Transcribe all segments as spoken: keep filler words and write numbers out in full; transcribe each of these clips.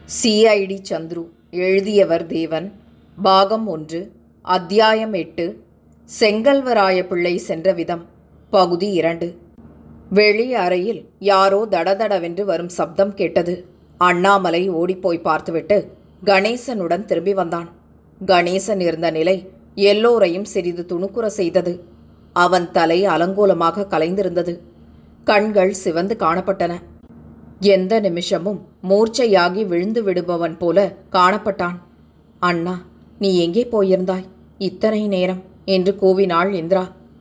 CID Chandru. எழுதியவர் தேவன். பாகம் ஒன்று. அத்தியாயம் எட்டு. செங்கல்வராய பிள்ளை சென்ற விதம். பகுதி இரண்டு. வெளி அறையில் யாரோ தடதடவென்று வரும் சப்தம் கேட்டது. அண்ணாமலை ஓடிப்போய் பார்த்துவிட்டு கணேசனுடன் திரும்பி வந்தான். கணேசன் இருந்த நிலை எல்லோரையும் சிறிது துணுக்குற செய்தது. அவன் தலை அலங்கோலமாக கலைந்திருந்தது. கண்கள் சிவந்து காணப்பட்டன. எந்த நிமிஷமும் மூர்ச்சையாகி விழுந்து விடுபவன் போல காணப்பட்டான். அண்ணா, நீ எங்கே போயிருந்தாய் இத்தனை நேரம் என்று கூவினாள் இந்திரா.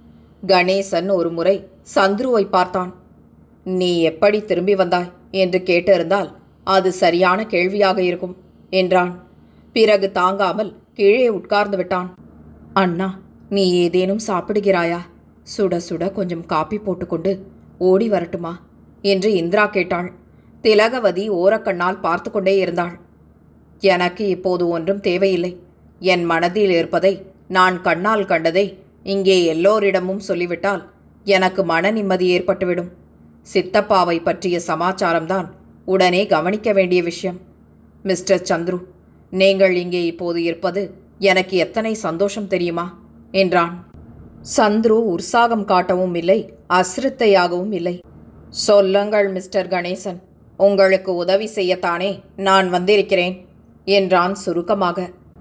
கணேசன் ஒரு முறை சந்துருவை பார்த்தான். நீ எப்படி திரும்பி வந்தாய் என்று கேட்டிருந்தால் அது சரியான கேள்வியாக இருக்கும் என்றான். பிறகு தாங்காமல் கீழே உட்கார்ந்து விட்டான். அண்ணா, நீ ஏதேனும் சாப்பிடுகிறாயா? சுட சுட கொஞ்சம் காப்பி போட்டுக்கொண்டு ஓடி வரட்டுமா என்று இந்திரா கேட்டாள். திலகவதி ஓரக்கண்ணால் பார்த்து கொண்டே இருந்தாள். எனக்கு இப்போது ஒன்றும் தேவையில்லை. என் மனதில் இருப்பதை, நான் கண்ணால் கண்டதை இங்கே எல்லோரிடமும் சொல்லிவிட்டால் எனக்கு மன நிம்மதி ஏற்பட்டுவிடும். சித்தப்பாவை பற்றிய சமாச்சாரம்தான் உடனே கவனிக்க வேண்டிய விஷயம். மிஸ்டர் சந்துரு, நீங்கள் இங்கே இப்போது இருப்பது எனக்கு எத்தனை சந்தோஷம் தெரியுமா என்றான். சந்துரு உற்சாகம் காட்டவும் இல்லை, அசிரத்தையாகவும் இல்லை. சொல்லுங்கள் மிஸ்டர் கணேசன், உங்களுக்கு உதவி செய்யத்தானே நான் வந்திருக்கிறேன் என்றான் சுருக்கமாக.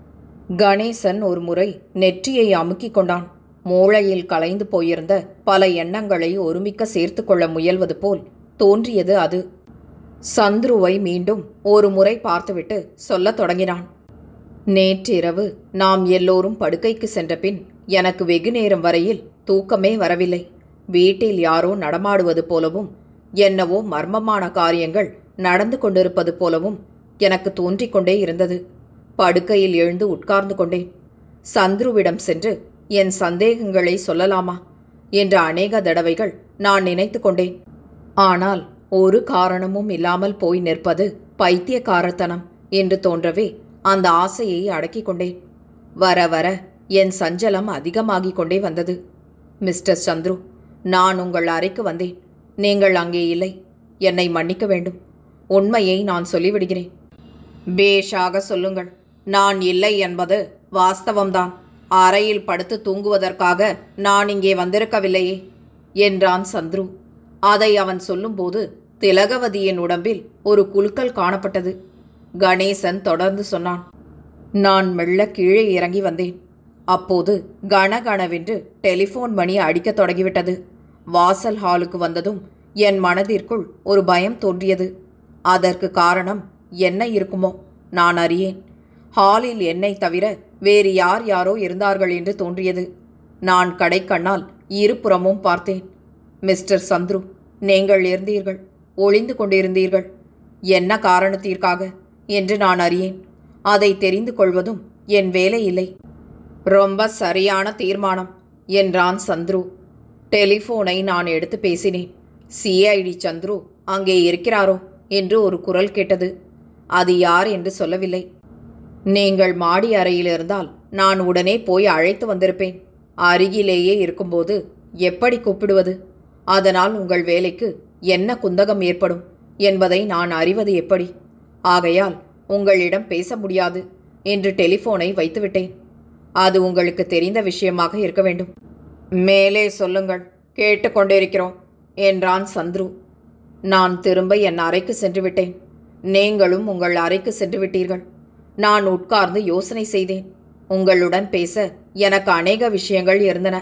கணேசன் ஒரு முறை நெற்றியை அமுக்கிக் கொண்டான். மூளையில் கலைந்து போயிருந்த பல எண்ணங்களை ஒருமிக்க சேர்த்து கொள்ள முயல்வது போல் தோன்றியது அது. சந்துருவை மீண்டும் ஒரு முறை பார்த்துவிட்டு சொல்லத் தொடங்கினான். நேற்றிரவு நாம் எல்லோரும் படுக்கைக்கு சென்ற பின் எனக்கு வெகு நேரம் வரையில் தூக்கமே வரவில்லை. வீட்டில் யாரோ நடமாடுவது போலவும் என்னவோ மர்மமான காரியங்கள் நடந்து கொண்டிருப்பது போலவும் எனக்கு தோன்றிக் கொண்டே இருந்தது. படுக்கையில் எழுந்து உட்கார்ந்து கொண்டேன். சந்துருவிடம் சென்று என் சந்தேகங்களை சொல்லலாமா என்ற அநேக தடவைகள் நான் நினைத்து கொண்டேன். ஆனால் ஒரு காரணமும் இல்லாமல் போய் நிற்பது பைத்தியக்காரத்தனம் என்று தோன்றவே அந்த ஆசையை அடக்கிக் கொண்டேன். வர வர என் சஞ்சலம் அதிகமாகிக் கொண்டே வந்தது. மிஸ்டர் சந்துரு, நான் உங்கள் அறைக்கு வந்தேன். நீங்கள் அங்கே இல்லை. என்னை மன்னிக்க வேண்டும். உண்மையை நான் சொல்லிவிடுகிறேன். பேஷாக சொல்லுங்கள். நான் இல்லை என்பது வாஸ்தவம்தான். அறையில் படுத்து தூங்குவதற்காக நான் இங்கே வந்திருக்கவில்லையே என்றான் சந்துரு. அதை அவன் சொல்லும்போது திலகவதியின் உடம்பில் ஒரு குலுக்கல் காணப்பட்டது. கணேசன் தொடர்ந்து சொன்னான். நான் மெல்ல கீழே இறங்கி வந்தேன். அப்போது கணகணவென்று டெலிஃபோன் மணி அடிக்கத் தொடங்கிவிட்டது. வாசல் ஹாலுக்கு வந்ததும் என் மனதிற்குள் ஒரு பயம் தோன்றியது. அதற்கு காரணம் என்ன இருக்குமோ நான் அறியேன். ஹாலில் என்னை தவிர வேறு யார் யாரோ இருந்தார்கள் என்று தோன்றியது. நான் கடைக்கண்ணால் இருபுறமும் பார்த்தேன். மிஸ்டர் சந்துரு, நீங்கள் இருந்தீர்கள், ஒளிந்து கொண்டிருந்தீர்கள். என்ன காரணத்திற்காக என்று நான் அறியேன். அதை தெரிந்து கொள்வதும் என் வேலை இல்லை. ரொம்ப சரியான தீர்மானம் என்றான் சந்துரு. டெலிஃபோனை நான் எடுத்து பேசினேன். சிஐடி சந்துரு அங்கே இருக்கிறாரோ என்று ஒரு குரல் கேட்டது. அது யார் என்று சொல்லவில்லை. நீங்கள் மாடி அறையில் இருந்தால் நான் உடனே போய் அழைத்து வந்திருப்பேன். அருகிலேயே இருக்கும்போது எப்படி கூப்பிடுவது? அதனால் உங்கள் வேலைக்கு என்ன குந்தகம் ஏற்படும் என்பதை நான் அறிவது எப்படி? ஆகையால் உங்களிடம் பேச முடியாது என்று டெலிஃபோனை வைத்துவிட்டேன். அது உங்களுக்கு தெரிந்த விஷயமாக இருக்க வேண்டும். மேலே சொல்லுங்கள், கேட்டுக்கொண்டிருக்கிறோம் என்றான் சந்துரு. நான் திரும்ப என் அறைக்கு சென்று விட்டேன். நீங்களும் உங்கள் அறைக்கு சென்று விட்டீர்கள். நான் உட்கார்ந்து யோசனை செய்தேன். உங்களுடன் பேச எனக்கு அநேக விஷயங்கள் இருந்தன.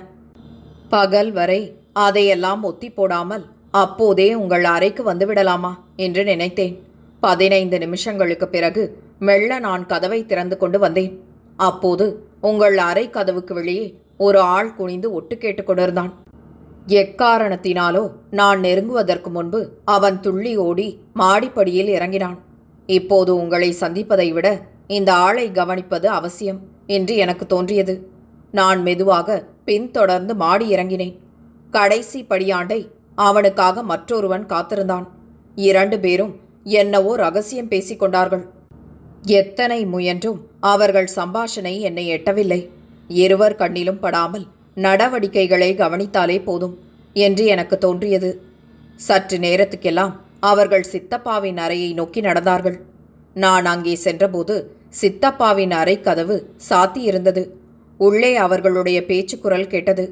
பகல் வரை அதையெல்லாம் ஒத்தி போடாமல் அப்போதே உங்கள் அறைக்கு வந்துவிடலாமா என்று நினைத்தேன். பதினைந்து நிமிஷங்களுக்கு பிறகு மெல்ல நான் கதவை திறந்து கொண்டு வந்தேன். அப்போது உங்கள் அறை கதவுக்கு வெளியே ஒரு ஆள் குனிந்து ஒட்டு கேட்டு கொண்டிருந்தான். எக்காரணத்தினாலோ நான் நெருங்குவதற்கு முன்பு அவன் துள்ளி ஓடி மாடிப்படியில் இறங்கினான். இப்போது உங்களை சந்திப்பதை விட இந்த ஆளை கவனிப்பது அவசியம் என்று எனக்கு தோன்றியது. நான் மெதுவாக பின்தொடர்ந்து மாடி இறங்கினேன். கடைசி படியாண்டை அவனுக்காக மற்றொருவன் காத்திருந்தான். இரண்டு பேரும் என்னவோ ரகசியம் பேசிக்கொண்டார்கள். எத்தனை முயன்றும் அவர்கள் சம்பாஷணை என்னை எட்டவில்லை. இருவர் கண்ணிலும் படாமல் நடவடிக்கைகளை கவனித்தாலே போதும் என்று எனக்கு தோன்றியது. சற்று நேரத்துக்கெல்லாம் அவர்கள் சித்தப்பாவின் அறையை நோக்கி நடந்தார்கள். நான் அங்கே சென்றபோது சித்தப்பாவின் அறை கதவு சாத்தியிருந்தது. உள்ளே அவர்களுடைய பேச்சுக்குரல் கேட்டது.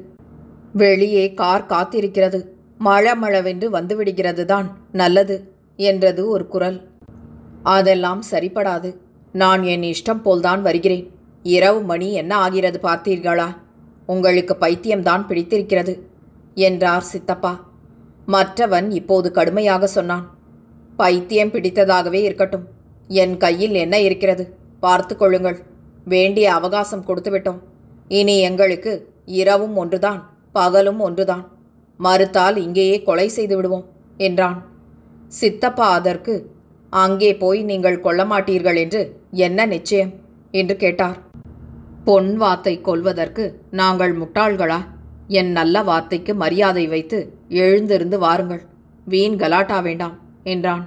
வெளியே கார் காத்திருக்கிறது, மழமளவென்று வந்துவிடுகிறது தான் நல்லது என்றது ஒரு குரல். அதெல்லாம் சரிப்படாது. நான் என் இஷ்டம் போல்தான் வருகிறேன். இரவு மணி என்ன ஆகிறது பார்த்தீர்களா? உங்களுக்கு பைத்தியம்தான் பிடித்திருக்கிறது என்றார் சித்தப்பா. மற்றவன் இப்போது கடுமையாக சொன்னான். பைத்தியம் பிடித்ததாகவே இருக்கட்டும், என் கையில் என்ன இருக்கிறது பார்த்து கொள்ளுங்கள். வேண்டிய அவகாசம் கொடுத்து விட்டோம். இனி எங்களுக்கு இரவும் ஒன்றுதான், பகலும் ஒன்றுதான். மறுத்தால் இங்கேயே கொலை செய்து விடுவோம் என்றான். சித்தப்பா அதற்கு, அங்கே போய் நீங்கள் கொல்ல மாட்டீர்கள் என்று என்ன நிச்சயம் என்று கேட்டார். பொன் வார்த்தை கொல்வதற்கு நாங்கள் முட்டாள்களா? என் நல்ல வார்த்தைக்கு மரியாதை வைத்து எழுந்திருந்து வாருங்கள், வீண் கலாட்டா வேண்டாம் என்றான்.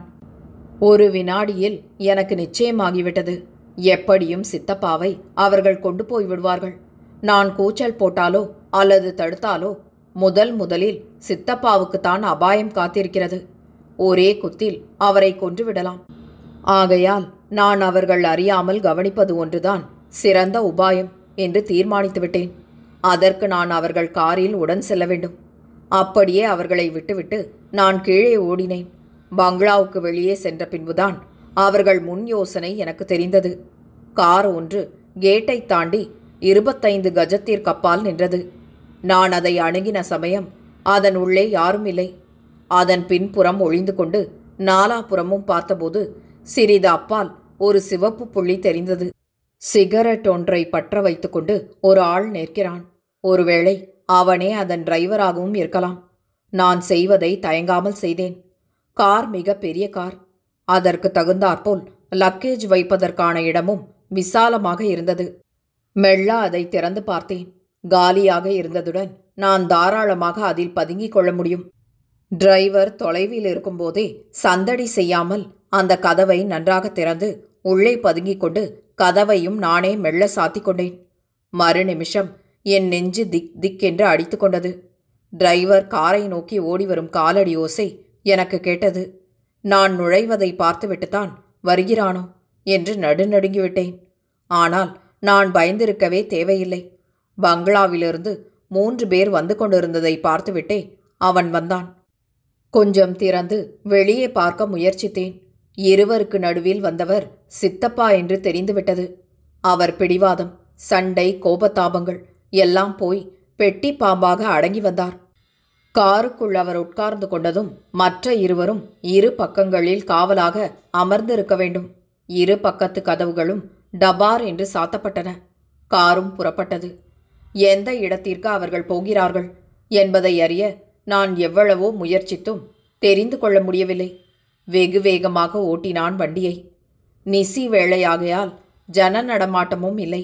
ஒரு வினாடியில் எனக்கு நிச்சயமாகிவிட்டது. எப்படியும் சித்தப்பாவை அவர்கள் கொண்டு போய் விடுவார்கள். நான் கூச்சல் போட்டாலோ அல்லது தடுத்தாலோ முதல் முதலில் சித்தப்பாவுக்குத்தான் அபாயம் காத்திருக்கிறது. ஒரே குத்தில் அவரை கொன்றுவிடலாம். ஆகையால் நான் அவர்கள் அறியாமல் கவனிப்பது ஒன்றுதான் சிறந்த உபாயம் என்று தீர்மானித்துவிட்டேன். அதற்கு நான் அவர்கள் காரில் உடன் செல்ல வேண்டும். அப்படியே அவர்களை விட்டுவிட்டு நான் கீழே ஓடினேன். பங்களாவுக்கு வெளியே சென்ற பின்புதான் அவர்கள் முன் யோசனை எனக்கு தெரிந்தது. கார் ஒன்று கேட்டை தாண்டி இருபத்தைந்து கஜத்திற்கப்பால் நின்றது. நான் அதை அணுகின சமயம் அதன் உள்ளே யாரும் இல்லை. அதன் பின்புறம் ஒளிந்து கொண்டு நாலாபுறமும் பார்த்தபோது சிறிது அப்பால் ஒரு சிவப்பு புள்ளி தெரிந்தது. சிகரெட் ஒன்றை பற்ற வைத்துக்கொண்டு ஒரு ஆள் நிற்கிறான். ஒருவேளை அவனே அதன் டிரைவராகவும் இருக்கலாம். நான் செய்வதை தயங்காமல் செய்தேன். கார் மிக பெரிய கார். அதற்கு தகுந்தாற்போல் லக்கேஜ் வைப்பதற்கான இடமும் விசாலமாக இருந்தது. மெல்ல அதை திறந்து பார்த்தேன். காலியாக இருந்ததுடன் நான் தாராளமாக அதில் பதுங்கிக் கொள்ள முடியும். டிரைவர் தொலைவில் இருக்கும்போதே சந்தடி செய்யாமல் அந்த கதவை நன்றாக திறந்து உள்ளே பதுங்கிக் கொண்டு கதவையும் நானே மெல்ல சாத்திக் கொண்டேன். மறு நிமிஷம் என் நெஞ்சு திக் திக் என்று அடித்து கொண்டது. டிரைவர் காரை நோக்கி ஓடிவரும் காலடி ஓசை எனக்கு கேட்டது. நான் நுழைவதை பார்த்துவிட்டுத்தான் வருகிறானோ என்று நடுநடுங்கிவிட்டேன். ஆனால் நான் பயந்திருக்கவே தேவையில்லை. பங்களாவிலிருந்து மூன்று பேர் வந்து கொண்டிருந்ததை பார்த்துவிட்டே அவன் வந்தான். கொஞ்சம் திறந்து வெளியே பார்க்க முயற்சித்தேன். இருவருக்கு நடுவில் வந்தவர் சித்தப்பா என்று தெரிந்துவிட்டது. அவர் பிடிவாதம், சண்டை, கோபத்தாபங்கள் எல்லாம் போய் பெட்டி பாம்பாக அடங்கி வந்தார். காருக்குள் அவர் உட்கார்ந்து கொண்டதும் மற்ற இருவரும் இரு பக்கங்களில் காவலாக அமர்ந்திருக்க வேண்டும். இரு பக்கத்து கதவுகளும் டபார் என்று சாத்தப்பட்டன. காரும் புறப்பட்டது. எந்த இடத்திற்கு அவர்கள் போகிறார்கள் என்பதை அறிய நான் எவ்வளவோ முயற்சித்தும் தெரிந்து கொள்ள முடியவில்லை. வெகு வேகமாக ஓட்டினான் வண்டியை. நிசி வேளையாகையால் ஜன நடமாட்டமும் இல்லை.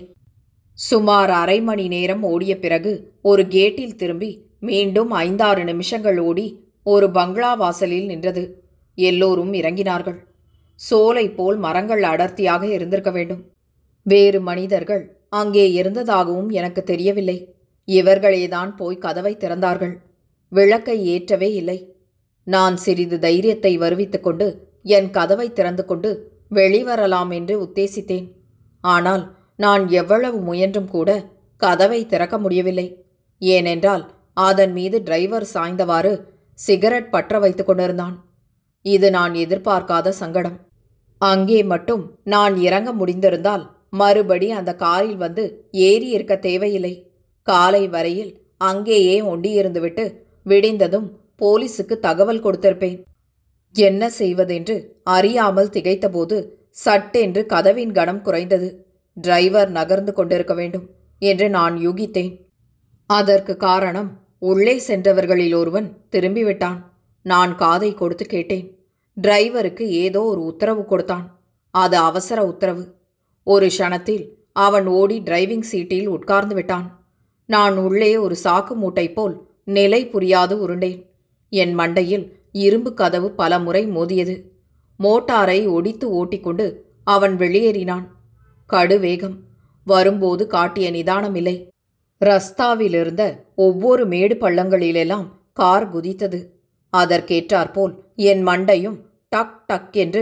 சுமார் அரை மணி நேரம் ஓடிய பிறகு ஒரு கேட்டில் திரும்பி மீண்டும் ஐந்தாறு நிமிஷங்கள் ஓடி ஒரு பங்களா வாசலில் நின்றது. எல்லோரும் இறங்கினார்கள். சோலை போல் மரங்கள் அடர்த்தியாக இருந்திருக்க வேண்டும். வேறு மனிதர்கள் அங்கே இருந்ததாகவும் எனக்கு தெரியவில்லை. இவர்களேதான் போய் கதவை திறந்தார்கள். விளக்கை ஏற்றவே இல்லை. நான் சிறிது தைரியத்தை வருவித்து கொண்டு என் கதவை திறந்து கொண்டு வெளிவரலாம் என்று உத்தேசித்தேன். ஆனால் நான் எவ்வளவு முயன்றும் கூட கதவை திறக்க முடியவில்லை. ஏனென்றால் அதன் மீது டிரைவர் சாய்ந்தவாறு சிகரெட் பற்ற வைத்து கொண்டிருந்தான். இது நான் எதிர்பார்க்காத சங்கடம். அங்கே மட்டும் நான் இறங்க முடிந்திருந்தால் மறுபடி அந்த காரில் வந்து ஏறி இருக்க தேவையில்லை. காலை வரையில் அங்கேயே ஒண்டியிருந்துவிட்டு விடிந்ததும் போலீஸுக்கு தகவல் கொடுத்திருப்பேன். என்ன செய்வதென்று அறியாமல் திகைத்தபோது சட்டென்று கதவின் கனம் குறைந்தது. டிரைவர் நகர்ந்து கொண்டிருக்க வேண்டும் என்று நான் யூகித்தேன். அதற்கு காரணம், உள்ளே சென்றவர்களில் ஒருவன் திரும்பிவிட்டான். நான் காதை கொடுத்து கேட்டேன். டிரைவருக்கு ஏதோ ஒரு உத்தரவு கொடுத்தான். அது அவசர உத்தரவு. ஒரு க்ஷணத்தில் அவன் ஓடி டிரைவிங் சீட்டில் உட்கார்ந்து விட்டான். நான் உள்ளே ஒரு சாக்கு மூட்டை போல் நிலை புரியாது உருண்டேன். என் மண்டையில் இரும்பு கதவு பல முறை மோதியது. மோட்டாரை ஒடித்து ஓட்டிக்கொண்டு அவன் வெளியேறினான். கடுவேகம். வரும்போது காட்டிய நிதானமில்லை. ரஸ்தாவிலிருந்த ஒவ்வொரு மேடு பள்ளங்களிலெல்லாம் கார் குதித்தது. அதற்கேற்றாற்போல் என் மண்டையும் டக் டக் என்று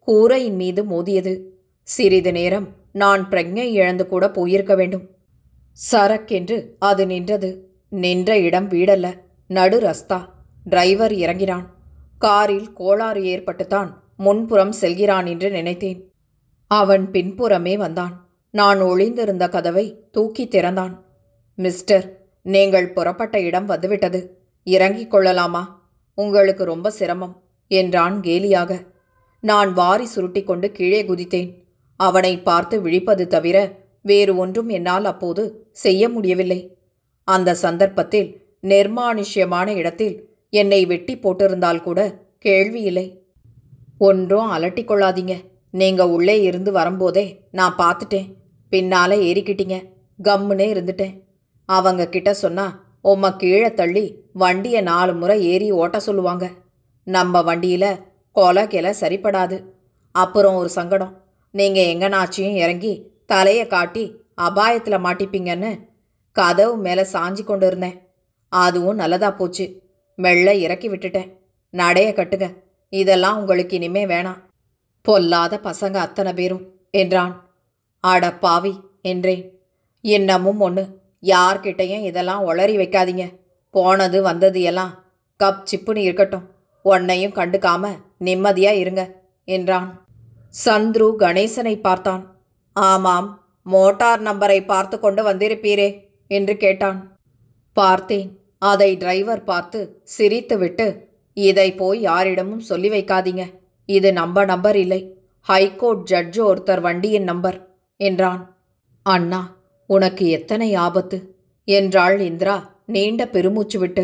கூரையின் மீது மோதியது. சிறிது நேரம் நான் பிரஜை இழந்து கூட போயிருக்க வேண்டும். சரக்கென்று அது நின்றது. நின்ற இடம் வீடல்ல, நடு ரஸ்தா. டிரைவர் இறங்கினான். காரில் கோளாறு ஏற்பட்டுத்தான் முன்புறம் செல்கிறான் என்று நினைத்தேன். அவன் பின்புறமே வந்தான். நான் ஒளிந்திருந்த கதவை தூக்கி திறந்தான். மிஸ்டர், நீங்கள் புறப்பட்ட இடம் வந்துவிட்டது. இறங்கிக் கொள்ளலாமா? உங்களுக்கு ரொம்ப சிரமம் என்றான் கேலியாக. நான் வாரி சுருட்டி கொண்டு கீழே குதித்தேன். அவனை பார்த்து விழிப்பது தவிர வேறு ஒன்றும் என்னால் அப்போது செய்ய முடியவில்லை. அந்த சந்தர்ப்பத்தில் நிர்மானுஷ்யமான இடத்தில் என்னை வெட்டி போட்டிருந்தால் கூட கேள்வி இல்லை. ஒன்றும் அலட்டிக்கொள்ளாதீங்க. நீங்க உள்ளே இருந்து வரும்போதே நான் பார்த்துட்டேன். பின்னால ஏறிக்கிட்டீங்க. கம்முன்னே இருந்துட்டேன். அவங்க கிட்ட சொன்னா உம்மை கீழே தள்ளி வண்டியை நாலு முறை ஏறி ஓட்ட சொல்லுவாங்க. நம்ம வண்டியில கொலை கிளை சரிப்படாது. அப்புறம் ஒரு சங்கடம், நீங்க எங்கனாச்சியும் இறங்கி தலையை காட்டி அபாயத்தில் மாட்டிப்பீங்கன்னு கதவு மேலே சாஞ்சி கொண்டு இருந்தேன். அதுவும் நல்லதா போச்சு. மெல்ல இறக்கி விட்டுட்டேன். நடைய கட்டுங்க. இதெல்லாம் உங்களுக்கு இனிமே வேணாம். பொல்லாத பசங்க அத்தனை பேரும் என்றான். அட பாவி என்றேன். இன்னமும் ஒன்று, யார்கிட்டையும் இதெல்லாம் உளறி வைக்காதீங்க. போனது வந்தது எல்லாம் கப் சிப்புன்னு இருக்கட்டும். உன்னையும் கண்டுக்காம நிம்மதியா இருங்க என்றான். சந்துரு கணேசனை பார்த்தான். ஆமாம், மோட்டார் நம்பரை பார்த்து கொண்டு வந்திருப்பீரே என்று கேட்டான். பார்த்தேன். அதை டிரைவர் பார்த்து சிரித்துவிட்டு, இதை போய் யாரிடமும் சொல்லி வைக்காதீங்க. இது நம்ம நம்பர் இல்லை, ஹைகோர்ட் ஜட்ஜு ஒருத்தர் வண்டியின் நம்பர் என்றான். அண்ணா, உனக்கு எத்தனை ஆபத்து என்றாள் இந்திரா நீண்ட பெருமூச்சு விட்டு.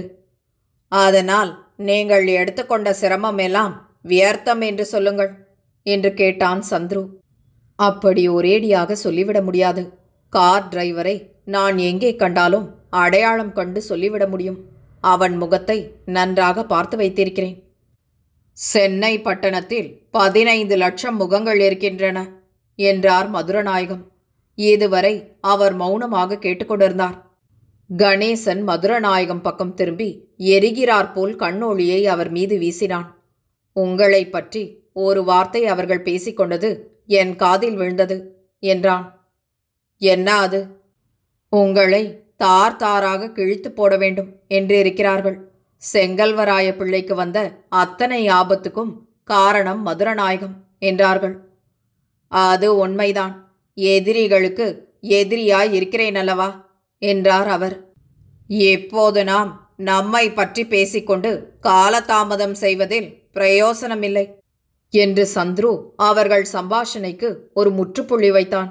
அதனால் நீங்கள் எடுத்துக்கொண்ட சிரமம் எல்லாம் வியர்த்தம் என்று சொல்லுங்கள் என்று கேட்டான் சந்துரு. அப்படி ஒரேடியாக சொல்லிவிட முடியாது. கார் டிரைவரை நான் எங்கே கண்டாலும் அடையாளம் கண்டு சொல்லிவிட முடியும். அவன் முகத்தை நன்றாக பார்த்து வைத்திருக்கிறேன். சென்னை பட்டணத்தில் பதினைந்து லட்சம் முகங்கள் இருக்கின்றன என்றார் மதுரநாயகம். இதுவரை அவர் மௌனமாக கேட்டுக்கொண்டிருந்தார். கணேசன் மதுரநாயகம் பக்கம் திரும்பி எரிகிறார் போல் கண்ணொளியை அவர் மீது வீசினான். உங்களை பற்றி ஒரு வார்த்தை அவர்கள் பேசிக்கொண்டது என் காதில் விழுந்தது என்றான். என்ன அது? உங்களை தார் தாராக கிழித்து போட வேண்டும் என்று இருக்கிறார்கள். செங்கல்வராய பிள்ளைக்கு வந்த அத்தனை ஆபத்துக்கும் காரணம் மதுரநாயகம் என்றார்கள். அது உண்மைதான். எதிரிகளுக்கு எதிரியாய் இருக்கிறேன் அல்லவா என்றார் அவர். எப்போது நாம் நம்மை பற்றி பேசிக்கொண்டு காலதாமதம் செய்வதில் பிரயோசனமில்லை என்று சந்துரு அவர்கள் சம்பாஷணைக்கு ஒரு முற்றுப்புள்ளி வைத்தான்.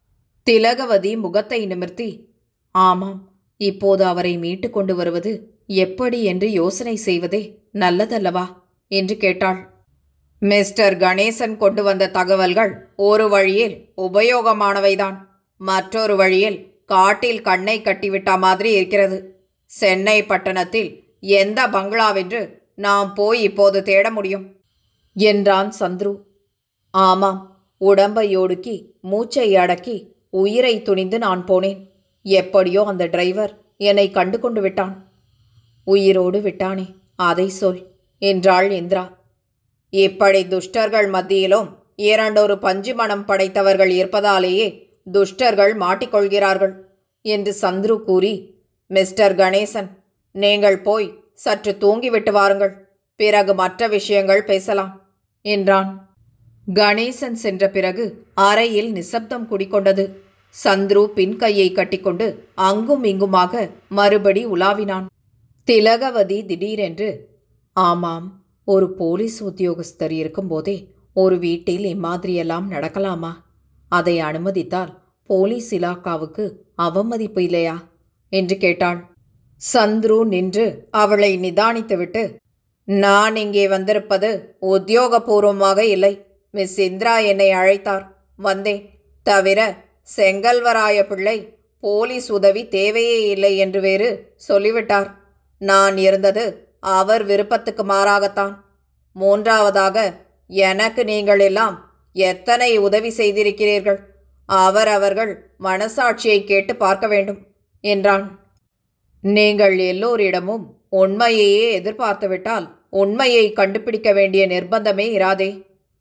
திலகவதி முகத்தை நிமிர்த்தி, ஆமாம், இப்போது அவரை மீட்டு கொண்டு வருவது எப்படி என்று யோசனை செய்வதே நல்லதல்லவா என்று கேட்டாள். மிஸ்டர் கணேசன் கொண்டு வந்த தகவல்கள் ஒரு வழியில் உபயோகமானவைதான், மற்றொரு வழியில் காட்டில் கண்ணை கட்டிவிட்ட மாதிரி இருக்கிறது. சென்னை பட்டணத்தில் எந்த பங்களாவென்று நாம் போய் இப்போது தேட முடியும் என்றான் சந்துரு. ஆமாம், உடம்பை ஒடுக்கி மூச்சை அடக்கி உயிரை துணிந்து நான் போனேன். எப்படியோ அந்த டிரைவர் என்னை கண்டு கொண்டு விட்டான். உயிரோடு விட்டானே, அதை சொல் என்றாள் இந்திரா. இப்படி துஷ்டர்கள் மத்தியிலும் இரண்டொரு பஞ்சு மனம் படைத்தவர்கள் இருப்பதாலேயே துஷ்டர்கள் மாட்டிக்கொள்கிறார்கள் என்று சந்துரு கூறி, மிஸ்டர் கணேசன், நீங்கள் போய் சற்று தூங்கிவிட்டு வாருங்கள், பிறகு மற்ற விஷயங்கள் பேசலாம் என்றான். கணேசன் சென்ற பிறகு அறையில் நிசப்தம் குடிக்கொண்டது. சந்துரு பின் கையை கட்டிக்கொண்டு அங்கும் இங்குமாக மறுபடி உலாவினான். திலகவதி திடீரென்று, ஆமாம், ஒரு போலீஸ் உத்தியோகஸ்தர் இருக்கும்போதே ஒரு வீட்டில் இம்மாதிரியெல்லாம் நடக்கலாமா? அதை அனுமதித்தால் போலீஸ் இலாக்காவுக்கு அவமதிப்பு இல்லையா என்று கேட்டாள். சந்துரு நின்று அவளை நிதானித்துவிட்டு, நான் இங்கே வந்திருப்பது உத்தியோகபூர்வமாக இல்லை. மிஸ் இந்திரா என்னை அழைத்தார், வந்தேன். தவிர செங்கல்வராய பிள்ளை போலீஸ் உதவி தேவையே இல்லை என்று வேறு சொல்லிவிட்டார். நான் இருந்தது அவர் விருப்பத்துக்கு மாறாகத்தான். மூன்றாவதாக, எனக்கு நீங்கள் எல்லாம் எத்தனை உதவி செய்திருக்கிறீர்கள், அவர் அவர்கள் மனசாட்சியை கேட்டு பார்க்க வேண்டும் என்றான். நீங்கள் எல்லோரிடமும் உண்மையையே எதிர்பார்த்துவிட்டால் உண்மையை கண்டுபிடிக்க வேண்டிய நிர்பந்தமே இராதே.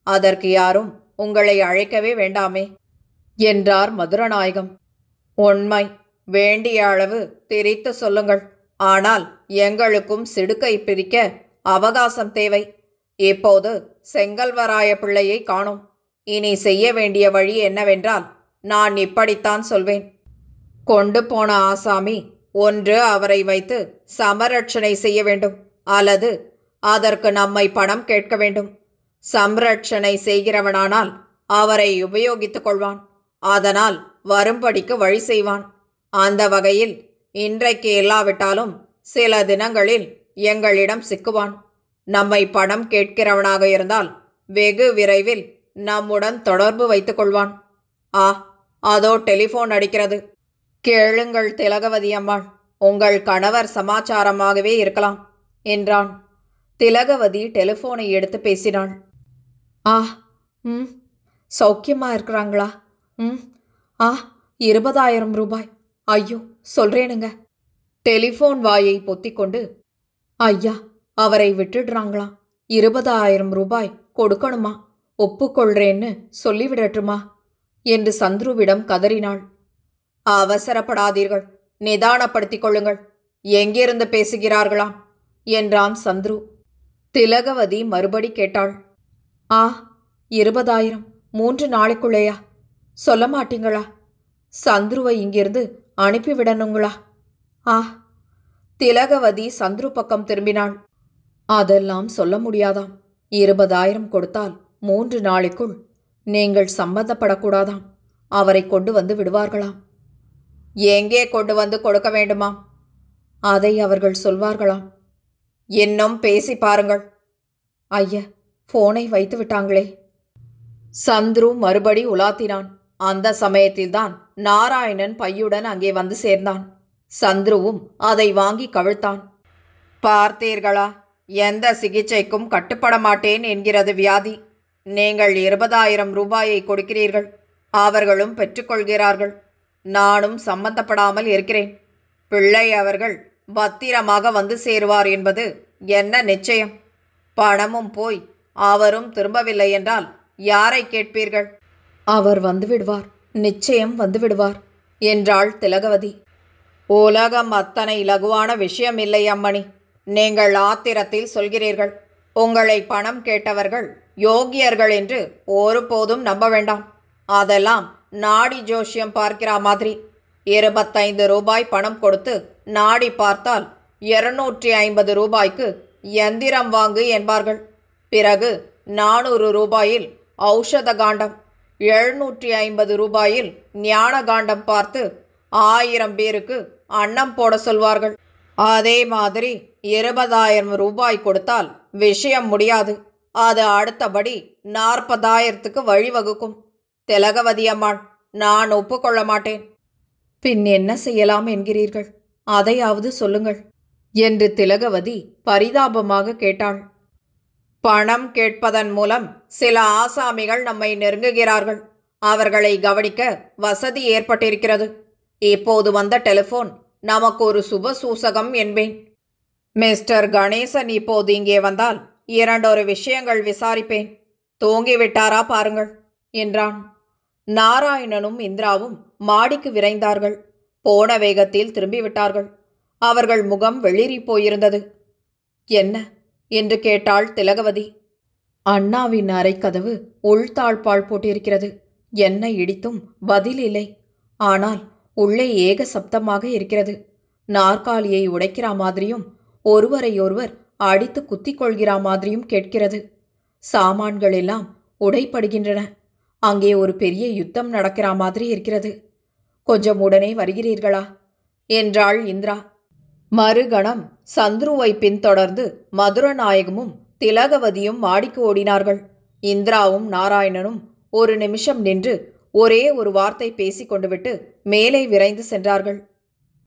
அதற்கு யாரும் உங்களை அழைக்கவே வேண்டாமே என்றார் மதுரநாயகம். உண்மை, வேண்டிய அளவு திரித்து சொல்லுங்கள். ஆனால் எங்களுக்கும் சிடுக்கை பிரிக்க அவகாசம் தேவை. இப்போது செங்கல்வராய பிள்ளையை காணோம். இனி செய்ய வேண்டிய வழி என்னவென்றால் நான் இப்படித்தான் சொல்வேன். கொண்டு போன ஆசாமி ஒன்று அவரை வைத்து சமரட்சணை செய்ய வேண்டும், அல்லது அதற்கு நம்மை பணம் கேட்க வேண்டும். சம்ரட்சணை செய்கிறவனானால் அவரை உபயோகித்துக் கொள்வான். அதனால் வரும்படிக்கு வழி செய்வான். அந்த வகையில் இன்றைக்கு இல்லாவிட்டாலும் சில தினங்களில் எங்களிடம் சிக்குவான். நம்மை பணம் கேட்கிறவனாக இருந்தால் வெகு விரைவில் நம்முடன் தொடர்பு வைத்துக் கொள்வான். ஆ, அதோ டெலிஃபோன் அடிக்கிறது. கேளுங்கள் திலகவதி அம்மாள், உங்கள் கணவர் சமாச்சாரமாகவே இருக்கலாம் என்றான். திலகவதி டெலிஃபோனை எடுத்து பேசினாள். ஆ, ம் சௌக்கியமா இருக்கிறாங்களா? ம் ஆ, இருபதாயிரம் ரூபாய். ஐயோ, சொல்றேனுங்க. டெலிஃபோன் வாயை பொத்திக்கொண்டு, ஐயா, அவரை விட்டுடுறாங்களாம். இருபதாயிரம் ரூபாய் கொடுக்கணுமா? ஒப்புக்கொள்றேன்னு சொல்லிவிடட்டுமா என்று சந்துருவிடம் கதறினாள். அவசரப்படாதீர்கள், நிதானப்படுத்திக் கொள்ளுங்கள். எங்கிருந்து பேசுகிறார்களாம் என்றான் சந்துரு. திலகவதி மறுபடி கேட்டாள். ஆ, இருபதாயிரம் மூன்று நாளைக்குள்ளேயா? சொல்ல மாட்டீங்களா? சந்துருவை இங்கிருந்து அனுப்பிவிடணுங்களா? ஆ. திலகவதி சந்துரு பக்கம் திரும்பினாள். அதெல்லாம் சொல்ல முடியாதாம். இருபதாயிரம் கொடுத்தால் மூன்று நாளைக்குள் நீங்கள் சம்மந்தப்படக்கூடாதாம். அவரை கொண்டு வந்து விடுவார்களாம். எங்கே கொண்டு வந்து கொடுக்க வேண்டுமாம்? அதை அவர்கள் சொல்வார்களாம். இன்னும் பேசி பாருங்கள். ஐயா, போனை வைத்து விட்டாங்களே. சந்துரு மறுபடி உலாத்தினான். அந்த சமயத்தில்தான் நாராயணன் பையுடன் அங்கே வந்து சேர்ந்தான். சந்துருவும் அதை வாங்கி கவிழ்த்தான். பார்த்தீர்களா, எந்த சிகிச்சைக்கும் கட்டுப்பட மாட்டேன் என்கிறது வியாதி. நீங்கள் இருபதாயிரம் ரூபாயை கொடுக்கிறீர்கள், அவர்களும் பெற்றுக்கொள்கிறார்கள். நானும் சம்பந்தப்படாமல் இருக்கிறேன். பிள்ளை அவர்கள் பத்திரமாக வந்து சேருவார் என்பது என்ன நிச்சயம்? பணமும் போய் அவரும் திரும்பவில்லை என்றால் யாரை கேட்பீர்கள்? அவர் வந்துவிடுவார், நிச்சயம் வந்துவிடுவார் என்றாள் திலகவதி. உலகம் அத்தனை இலகுவான விஷயம் இல்லை அம்மணி. நீங்கள் ஆத்திரத்தில் சொல்கிறீர்கள். உங்களை பணம் கேட்டவர்கள் யோகியர்கள் என்று ஒருபோதும் நம்ப வேண்டாம். அதெல்லாம் நாடி ஜோஷியம் பார்க்கிற மாதிரி. இருபத்தைந்து ரூபாய் பணம் கொடுத்து நாடி பார்த்தால் இருநூற்றி ஐம்பது ரூபாய்க்கு எந்திரம் வாங்கு என்பார்கள். பிறகு நானூறு ரூபாயில் ஔஷத காண்டம், எழுநூற்றி ஐம்பது ரூபாயில் ஞான காண்டம் பார்த்து ஆயிரம் பேருக்கு அன்னம் போட சொல்வார்கள். அதே மாதிரி இருபதாயிரம் ரூபாய் கொடுத்தால் விஷயம் முடியாது. அது அடுத்தபடி நாற்பதாயிரத்துக்கு வழிவகுக்கும். திலகவதி அம்மாள், நான் ஒப்புக்கொள்ள மாட்டேன். பின் என்ன செய்யலாம் என்கிறீர்கள்? அதையாவது சொல்லுங்கள் என்று திலகவதி பரிதாபமாக கேட்டாள். பணம் கேட்பதன் மூலம் சில ஆசாமிகள் நம்மை நெருங்குகிறார்கள். அவர்களை கவனிக்க வசதி ஏற்பட்டிருக்கிறது. இப்போது வந்த டெலிஃபோன் நமக்கு ஒரு சுப சூசகம் என்பேன். மிஸ்டர் கணேசன் இப்போது இங்கே வந்தால் இரண்டொரு விஷயங்கள் விசாரிப்பேன். தூங்கிவிட்டாரா பாருங்கள் என்றான். நாராயணனும் இந்திராவும் மாடிக்கு விரைந்தார்கள். போன வேகத்தில் திரும்பிவிட்டார்கள். அவர்கள் முகம் வெளிரி போயிருந்தது. என்ன என்று கேட்டாள் திலகவதி. அண்ணாவின் அறைக்கதவு உள்தாழ்பால் போட்டிருக்கிறது. என்ன இடித்தும் பதில் இல்லை. ஆனால் உள்ளே ஏக சப்தமாக இருக்கிறது. நாற்காலியை உடைக்கிற மாதிரியும் ஒருவரை ஒருவர் அடித்து குத்திக் கொள்கிற மாதிரியும் கேட்கிறது. சாமான்கள் எல்லாம் உடைப்படுகின்றன. அங்கே ஒரு பெரிய யுத்தம் நடக்கிற மாதிரி இருக்கிறது. கொஞ்சம் உடனே வருகிறீர்களா என்றாள் இந்திரா. மறுகணம் சந்துருவை பின்தொடர்ந்து மதுரநாயகமும் திலகவதியும் மாடிக்கு ஓடினார்கள். இந்திராவும் நாராயணனும் ஒரு நிமிஷம் நின்று ஒரே ஒரு வார்த்தை பேசி கொண்டு விட்டு மேலே விரைந்து சென்றார்கள்.